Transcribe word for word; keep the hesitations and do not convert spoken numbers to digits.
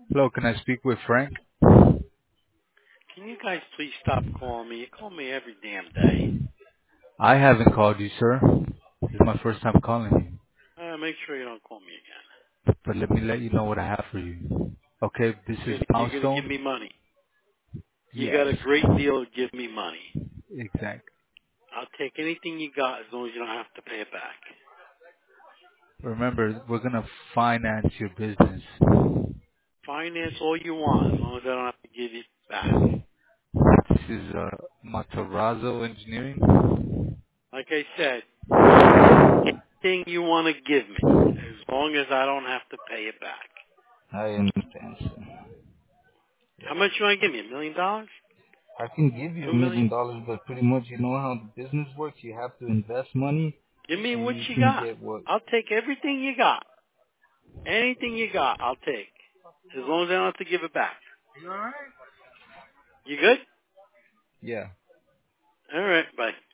Hello, can I speak with Frank? Can you guys please stop calling me? You call me every damn day. I haven't called you, sir. This is my first time calling Uh, make sure you don't call me again. you. But let me let you know what I have for you. Okay, this You're is gonna, you're gonna give Milestone? me money. You Yes. got a great deal to give me money. Exactly. I'll take anything you got as long as you don't have to pay it back. Remember, we're gonna finance your business. Finance all you want as long as I don't have to give it back. This is uh, Matarazzo Engineering. Like I said, anything you want to give me as long as I don't have to pay it back. I understand, sir. How Yeah. much you want to give me? A million dollars? I can give you a Two million? million dollars, but pretty much you know how the business works. You have to invest money Give me so what you you can got. get what. I'll take everything you got. Anything you got, I'll take. As long as I don't have to give it back. You good? Yeah. All right. Bye.